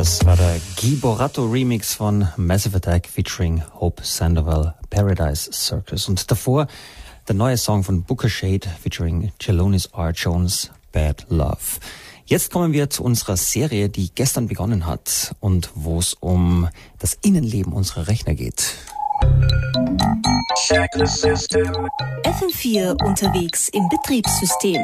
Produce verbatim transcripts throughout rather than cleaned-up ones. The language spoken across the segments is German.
Das war der Guy Boratto Remix von Massive Attack featuring Hope Sandoval, Paradise Circus. Und davor der neue Song von Booker Shade featuring Chelonis R. Jones, Bad Love. Jetzt kommen wir zu unserer Serie, die gestern begonnen hat und wo es um das Innenleben unserer Rechner geht. F M vier unterwegs im Betriebssystem.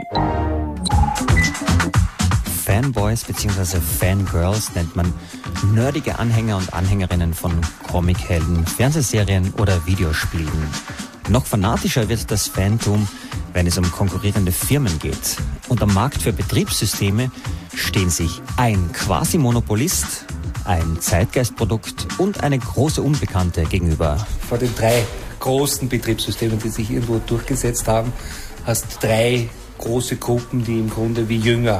Fanboys bzw. Fangirls nennt man nerdige Anhänger und Anhängerinnen von Comichelden, Fernsehserien oder Videospielen. Noch fanatischer wird das Fantum, wenn es um konkurrierende Firmen geht. Und am Markt für Betriebssysteme stehen sich ein Quasi-Monopolist, ein Zeitgeistprodukt und eine große Unbekannte gegenüber. Vor den drei großen Betriebssystemen, die sich irgendwo durchgesetzt haben, hast drei große Gruppen, die im Grunde wie Jünger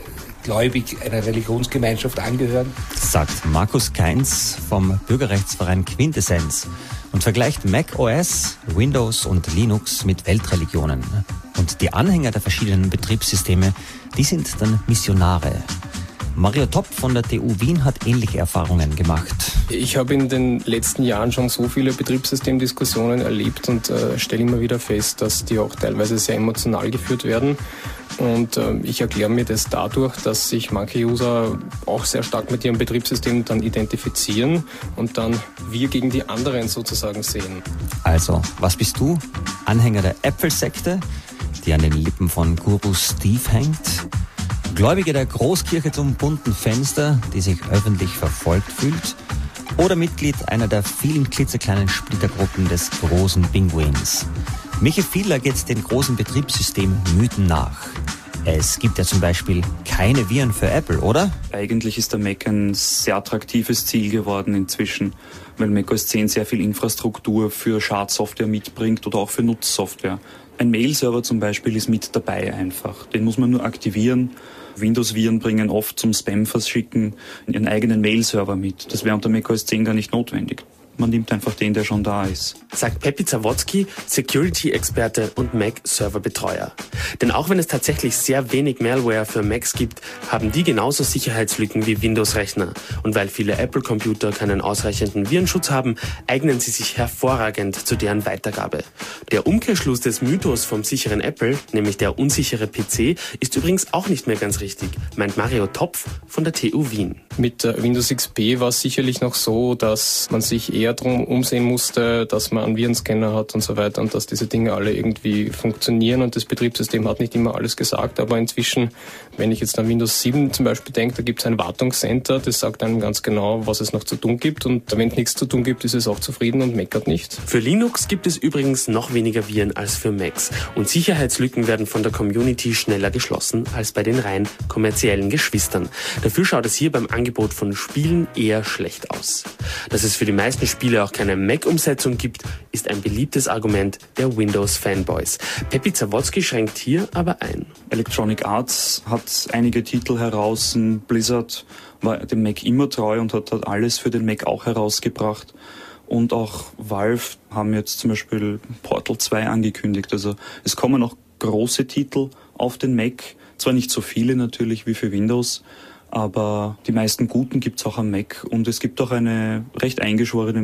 gläubig einer Religionsgemeinschaft angehören. Sagt Markus Kainz vom Bürgerrechtsverein Quintessenz und vergleicht Mac O S, Windows und Linux mit Weltreligionen. Und die Anhänger der verschiedenen Betriebssysteme, die sind dann Missionare. Mario Topp von der T U Wien hat ähnliche Erfahrungen gemacht. Ich habe in den letzten Jahren schon so viele Betriebssystemdiskussionen erlebt und äh, stelle immer wieder fest, dass die auch teilweise sehr emotional geführt werden. Und äh, ich erkläre mir das dadurch, dass sich manche User auch sehr stark mit ihrem Betriebssystem dann identifizieren und dann wir gegen die anderen sozusagen sehen. Also, was bist du? Anhänger der Apple-Sekte, die an den Lippen von Guru Steve hängt? Gläubige der Großkirche zum bunten Fenster, die sich öffentlich verfolgt fühlt? Oder Mitglied einer der vielen klitzekleinen Splittergruppen des großen Pinguins? Michi Fiedler geht den großen Betriebssystem-Mythen nach. Es gibt ja zum Beispiel keine Viren für Apple, oder? Eigentlich ist der Mac ein sehr attraktives Ziel geworden inzwischen, weil Mac O S zehn sehr viel Infrastruktur für Schadsoftware mitbringt oder auch für Nutzsoftware. Ein Mail-Server zum Beispiel ist mit dabei einfach. Den muss man nur aktivieren. Windows-Viren bringen oft zum Spam-Verschicken ihren eigenen Mail-Server mit. Das wäre unter Mac O S zehn gar nicht notwendig. Man nimmt einfach den, der schon da ist. Sagt Pepi Zawodski, Security-Experte und Mac-Server-Betreuer. Denn auch wenn es tatsächlich sehr wenig Malware für Macs gibt, haben die genauso Sicherheitslücken wie Windows-Rechner. Und weil viele Apple-Computer keinen ausreichenden Virenschutz haben, eignen sie sich hervorragend zu deren Weitergabe. Der Umkehrschluss des Mythos vom sicheren Apple, nämlich der unsichere P C, ist übrigens auch nicht mehr ganz richtig, meint Mario Topf von der T U Wien. Mit Windows X P war es sicherlich noch so, dass man sich eher darum umsehen musste, dass man einen Virenscanner hat und so weiter und dass diese Dinge alle irgendwie funktionieren und das Betriebssystem hat nicht immer alles gesagt, aber inzwischen, wenn ich jetzt an Windows sieben zum Beispiel denke, da gibt es ein Wartungscenter, das sagt einem ganz genau, was es noch zu tun gibt und wenn es nichts zu tun gibt, ist es auch zufrieden und meckert nicht. Für Linux gibt es übrigens noch weniger Viren als für Macs und Sicherheitslücken werden von der Community schneller geschlossen als bei den rein kommerziellen Geschwistern. Dafür schaut es hier beim Angebot von Spielen eher schlecht aus. Dass es für die meisten Spiele auch keine Mac-Umsetzung gibt, ist ein beliebtes Argument der Windows-Fanboys. Pepi Zawodski schränkt hier aber ein. Electronic Arts hat einige Titel heraus. Blizzard war dem Mac immer treu und hat, hat alles für den Mac auch herausgebracht. Und auch Valve haben jetzt zum Beispiel Portal zwei angekündigt. Also es kommen auch große Titel auf den Mac. Zwar nicht so viele natürlich wie für Windows, aber die meisten guten gibt's auch am Mac. Und es gibt auch eine recht eingeschworene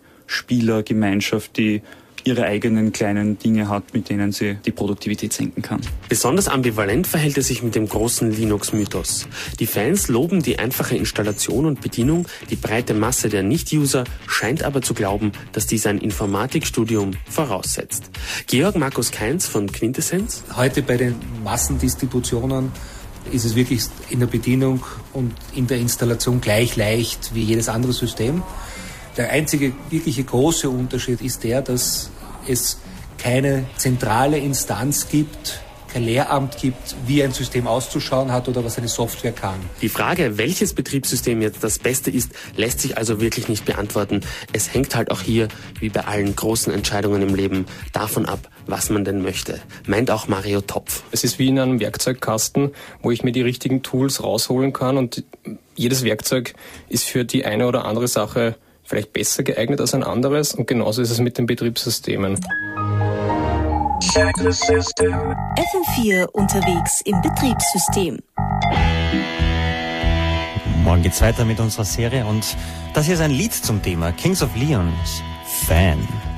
Mac-Spielergemeinschaft, die ihre eigenen kleinen Dinge hat, mit denen sie die Produktivität senken kann. Besonders ambivalent verhält es sich mit dem großen Linux-Mythos. Die Fans loben die einfache Installation und Bedienung, die breite Masse der Nicht-User scheint aber zu glauben, dass dies ein Informatikstudium voraussetzt. Georg Markus Kainz von Quintessenz. Heute bei den Massendistributionen ist es wirklich in der Bedienung und in der Installation gleich leicht wie jedes andere System. Der einzige wirkliche große Unterschied ist der, dass es keine zentrale Instanz gibt, kein Lehramt gibt, wie ein System auszuschauen hat oder was eine Software kann. Die Frage, welches Betriebssystem jetzt das Beste ist, lässt sich also wirklich nicht beantworten. Es hängt halt auch hier, wie bei allen großen Entscheidungen im Leben, davon ab, was man denn möchte, meint auch Mario Topf. Es ist wie in einem Werkzeugkasten, wo ich mir die richtigen Tools rausholen kann und jedes Werkzeug ist für die eine oder andere Sache vielleicht besser geeignet als ein anderes und genauso ist es mit den Betriebssystemen. F M vier unterwegs im Betriebssystem. Morgen geht's weiter mit unserer Serie und das hier ist ein Lied zum Thema Kings of Leons, Fan.